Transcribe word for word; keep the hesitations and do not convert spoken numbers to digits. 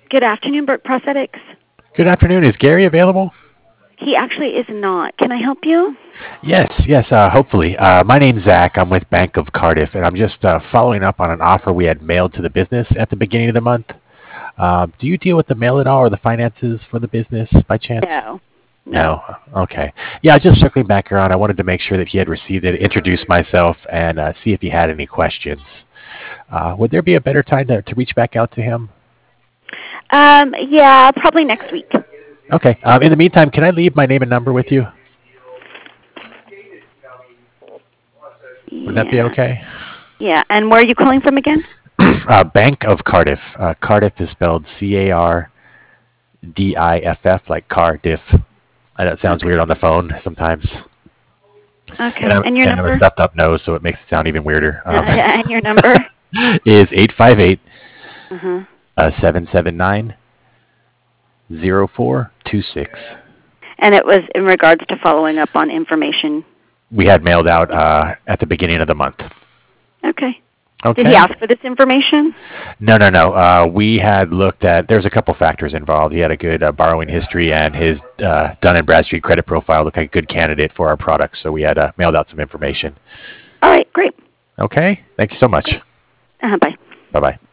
Good afternoon, Burke Prosthetics. Good afternoon. Is Gary available? He actually is not. Can I help you? Yes, yes, uh, hopefully. Uh, my name's Zach. I'm with Bank of Cardiff, and I'm just uh, following up on an offer we had mailed to the business at the beginning of the month. Uh, do you deal with the mail at all or the finances for the business by chance? No. No. No. Okay. Yeah, just circling back around, I wanted to make sure that he had received it, introduce myself, and uh, see if he had any questions. Uh, would there be a better time to, to reach back out to him? Um, yeah, probably next week. Okay. Um, in the meantime, can I leave my name and number with you? Would that be Yeah. okay? Yeah. And where are you calling from again? Uh, Bank of Cardiff. Uh, Cardiff is spelled C A R D I F F, like Cardiff. I know it sounds Okay. weird on the phone sometimes. And Okay. I'm, And your and I'm a number? stuffed up nose, so it makes it sound even weirder. Uh, Um, yeah, and your number? is eight five eight, Uh-huh. seven seven nine, zero four two six. And it was in regards to following up on information. We had mailed out uh, at the beginning of the month. Okay. Okay. Did he ask for this information? No, no, no. Uh, we had looked at, there's a couple factors involved. He had a good uh, borrowing history, and his uh, Dun and Bradstreet credit profile looked like a good candidate for our products. So we had uh, mailed out some information. All right, great. Okay. Thank you so much. Uh-huh, bye. Bye-bye.